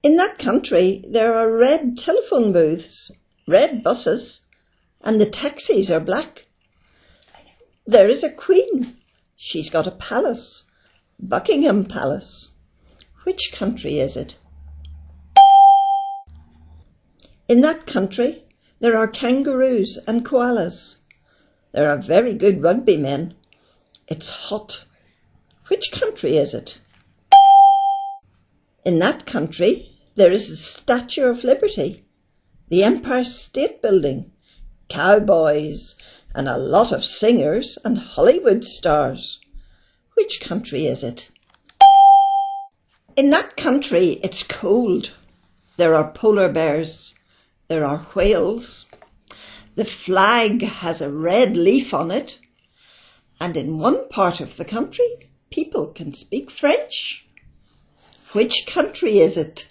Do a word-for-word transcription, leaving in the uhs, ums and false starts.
In that country there are red telephone booths, red buses, and the taxis are black. There is a queen. She's got a palace, Buckingham Palace. Which country is it? In that country there are kangaroos and koalas. There are very good rugby men. It's hot. Which country is it? In that country there is the Statue of Liberty, the Empire State Building, cowboys, and a lot of singers and Hollywood stars. Which country is it? In that country it's cold. There are polar bears. There are whales. The flag has a red leaf on it. And in one part of the country, people can speak French. Which country is it?